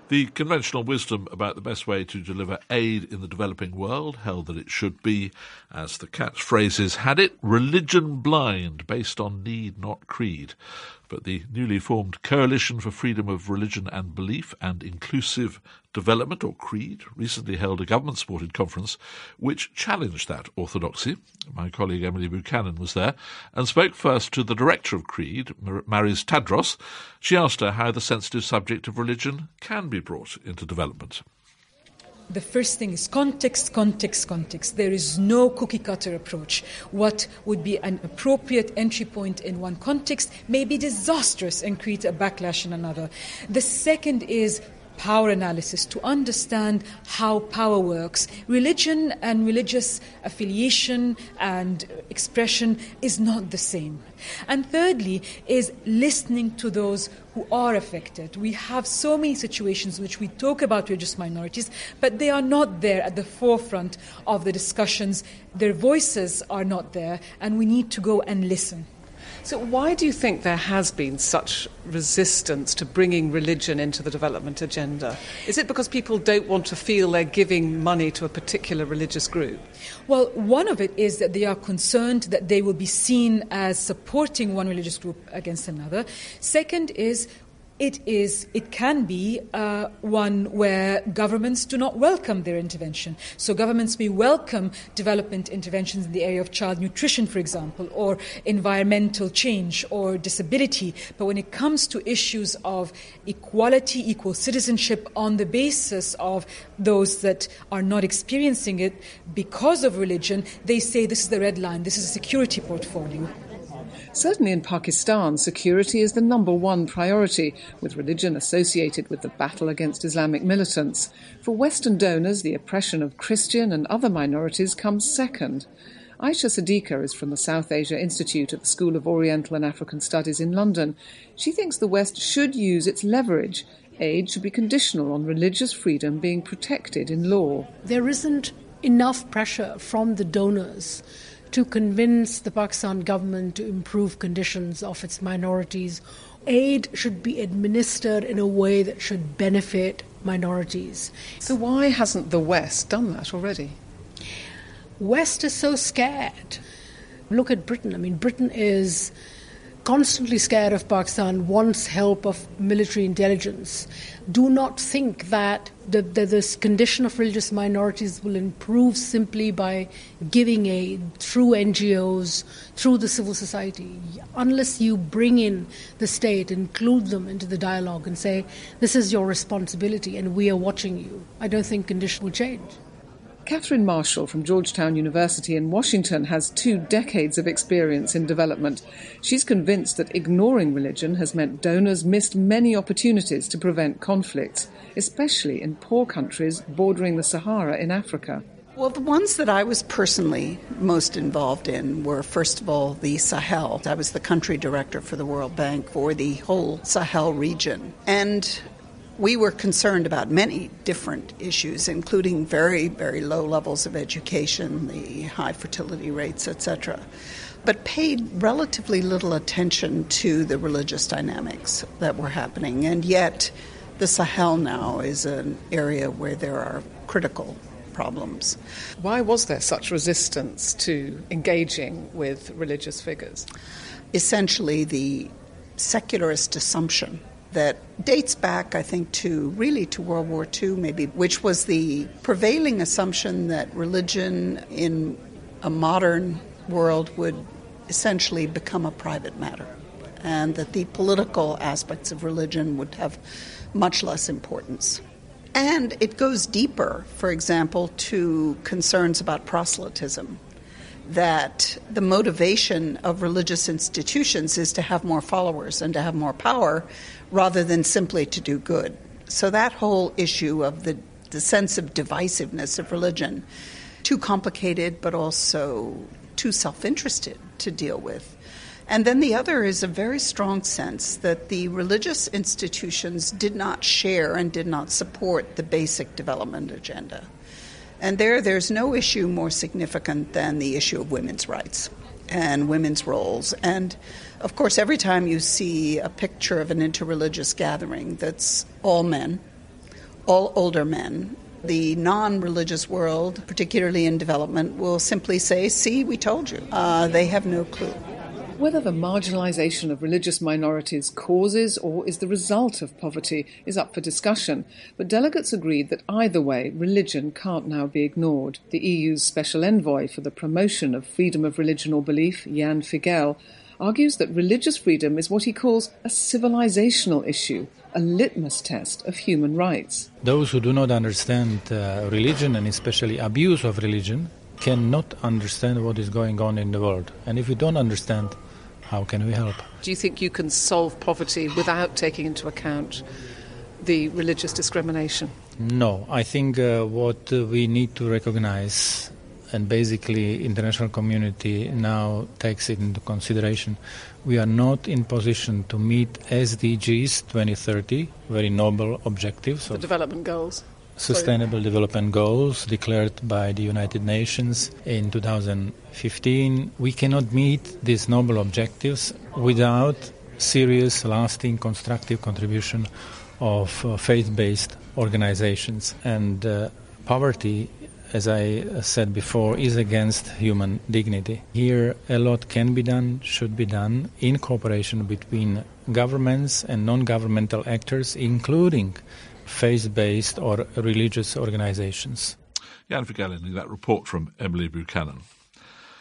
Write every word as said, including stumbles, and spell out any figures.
The conventional wisdom about the best way to deliver aid in the developing world held that it should be, as the catchphrases had it, religion blind, based on need, not creed. But the newly formed Coalition for Freedom of Religion and Belief and Inclusive Development, or CREED, recently held a government-supported conference which challenged that orthodoxy. My colleague Emily Buchanan was there and spoke first to the director of CREED, Maris Tadros. She asked her how the sensitive subject of religion can be brought into development. The first thing is context, context, context. There is no cookie-cutter approach. What would be an appropriate entry point in one context may be disastrous and create a backlash in another. The second is power analysis, to understand how power works. Religion and religious affiliation and expression is not the same. And thirdly is listening to those who are affected. We have so many situations in which we talk about religious minorities, but they are not there at the forefront of the discussions. Their voices are not there, and we need to go and listen. So why do you think there has been such resistance to bringing religion into the development agenda? Is it because people don't want to feel they're giving money to a particular religious group? Well, one of it is that they are concerned that they will be seen as supporting one religious group against another. Second is It is, it can be uh, one where governments do not welcome their intervention. So governments may welcome development interventions in the area of child nutrition, for example, or environmental change or disability. But when it comes to issues of equality, equal citizenship on the basis of those that are not experiencing it because of religion, they say this is the red line, this is a security portfolio. Certainly in Pakistan, security is the number one priority, with religion associated with the battle against Islamic militants. For Western donors, the oppression of Christian and other minorities comes second. Aisha Siddiqa is from the South Asia Institute at the School of Oriental and African Studies in London. She thinks the West should use its leverage. Aid should be conditional on religious freedom being protected in law. There isn't enough pressure from the donors to convince the Pakistan government to improve conditions of its minorities. Aid should be administered in a way that should benefit minorities. So why hasn't the West done that already? West is so scared. Look at Britain. I mean, Britain is constantly scared of Pakistan, wants help of military intelligence. Do not think that the, the, this condition of religious minorities will improve simply by giving aid through N G Os, through the civil society. Unless you bring in the state, include them into the dialogue and say, this is your responsibility and we are watching you, I don't think conditions will change. Catherine Marshall from Georgetown University in Washington has two decades of experience in development. She's convinced that ignoring religion has meant donors missed many opportunities to prevent conflicts, especially in poor countries bordering the Sahara in Africa. Well, the ones that I was personally most involved in were, first of all, the Sahel. I was the country director for the World Bank for the whole Sahel region. And we were concerned about many different issues, including very, very low levels of education, the high fertility rates, et cetera, but paid relatively little attention to the religious dynamics that were happening. And yet the Sahel now is an area where there are critical problems. Why was there such resistance to engaging with religious figures? Essentially, the secularist assumption that dates back, I think, to really to World War Two, maybe, which was the prevailing assumption that religion in a modern world would essentially become a private matter, and that the political aspects of religion would have much less importance. And it goes deeper, for example, to concerns about proselytism, that the motivation of religious institutions is to have more followers and to have more power rather than simply to do good. So that whole issue of the, the sense of divisiveness of religion, too complicated but also too self-interested to deal with. And then the other is a very strong sense that the religious institutions did not share and did not support the basic development agenda. And there, there's no issue more significant than the issue of women's rights and women's roles. And, of course, every time you see a picture of an interreligious gathering that's all men all older men. The non-religious world, particularly in development, will simply say, see, we told you. Uh, they have no clue. Whether the marginalisation of religious minorities causes or is the result of poverty is up for discussion, but delegates agreed that either way, religion can't now be ignored. The E U's Special Envoy for the Promotion of Freedom of Religion or Belief, Jan Figel, argues that religious freedom is what he calls a civilizational issue, a litmus test of human rights. Those who do not understand uh, religion, and especially abuse of religion, cannot understand what is going on in the world. And if we don't understand, how can we help? Do you think you can solve poverty without taking into account the religious discrimination? No. I think uh, what uh, we need to recognize, and basically international community now takes it into consideration, we are not in position to meet S D Gs twenty thirty, very noble objectives. The development goals. Sustainable Development Goals declared by the United Nations in two thousand fifteen. We cannot meet these noble objectives without serious, lasting, constructive contribution of uh, faith-based organizations. And uh, poverty, as I said before, is against human dignity. Here a lot can be done, should be done, in cooperation between governments and non-governmental actors, including faith-based or religious organizations. Jan Figel in that report from Emily Buchanan.